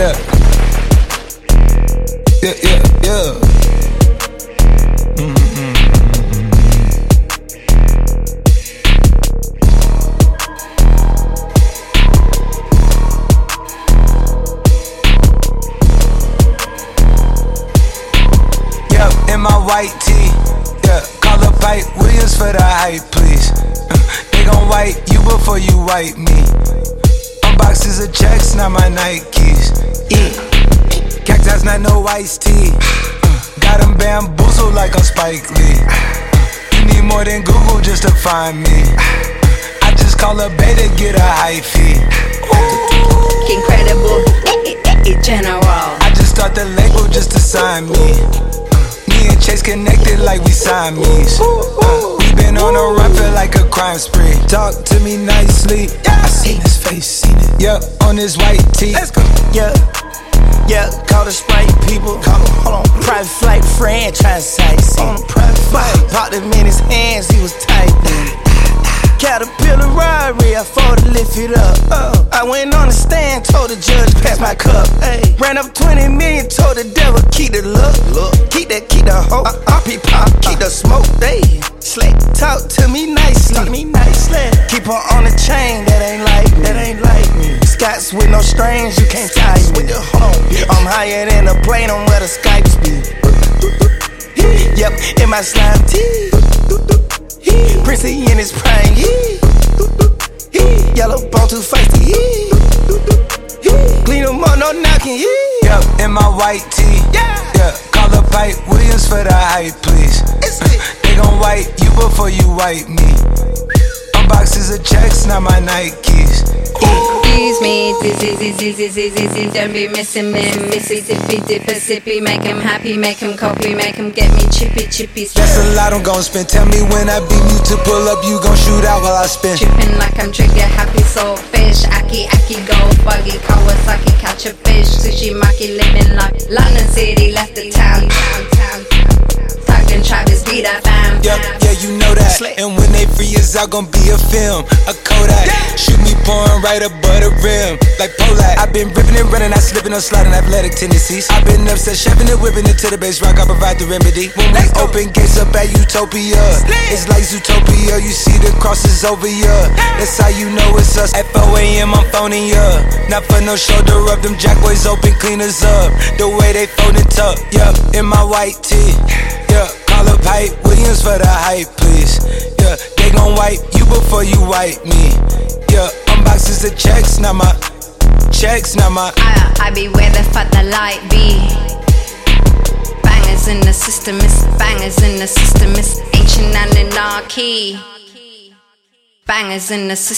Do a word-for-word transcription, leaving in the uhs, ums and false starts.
Yeah. Yeah, yeah, yeah. Mm-hmm. Yep, in my white tee. Yeah, call up Pipe Williams for the hype, please. Uh, they gon' wipe you before you wipe me. Unboxes of checks, not my Nikes. Yeah. Cacti's not no iced tea. uh, Got them bamboozled like I'm Spike Lee. uh, You need more than Google just to find me. uh, I just call a beta, get a hyphy. Ooh, incredible, general. I just start the label just to sign me. uh, Me and Chase connected like we Siamese. uh, We been on a run, feel like a crime spree. Talk to me nicely. I seen his face, seen it. Yeah, on his white tee. Let's go. Yeah. Yeah, call the Sprite people. Call him, hold on. Private flight franchise sites. On a private flight. Popped him in his hands, he was typing. Caterpillar Rari, I fought to lift it up. Uh, I went on the stand, told the judge, pass my cup. Ay. Ran up twenty million, told the devil, keep the look. look. Keep that, keep the hope. Uh, R P pop, keep the smoke. They slick. Talk to me nicely. Talk to me nicely. Keep her on the chain, that ain't like me. That ain't like me. Scots with no strings, you can't tie me. With the hold on, I'm higher than a plane on where the Skypes be. Yep, in my slime tee. Prissy in his prime. Yellow bone too feisty. Clean them up, no knocking. Yep, in my white tee. Yeah, yeah. Call up Pipe Williams for the hype, please. uh, They gon' wipe you before you wipe me. Unboxes of checks, not my Nikes. Excuse me, dizzy, dizzy, dizzy, dizzy, don't be missing me. Missy, dippy, dipper, sippy, make him happy, make him copy, make him get me chippy, chippy. That's a lot I'm gon' spend. Tell me when I beam you to pull up, you gon' shoot out while I spin. Trippin' like I'm trigger happy, soul fish. Aki, aki, go buggy, Kawasaki, catch a fish. Sushi, maki, living like London City, left the town, town, town. Talking Travis, be that fam. Yep, yeah, you know that. And when they free us out, gon' be a film, a Kodak. Shoot me pouring right above the rim, like Polak. I been ripping and running, I slipping on sliding athletic tendencies. I been upset, shoving and whipping it to the base rock. I provide the remedy. When we open gates up at Utopia, it's like Zootopia. You see the crosses over ya. That's how you know it's us. At four A M I'm phoning ya. Not for no shoulder up. Them jack boys open cleaners up. The way they fold and tuck. Yup, in my white tee. Yeah, call up Pipe Williams for the hype, please. Yeah, they gon' wipe you before you wipe me. Yeah, unboxes of checks, not my checks, not my. I, I be where the fuck the light be. Bangers in the system, it's bangers in the system, it's ancient and anarchy. Bangers in the system.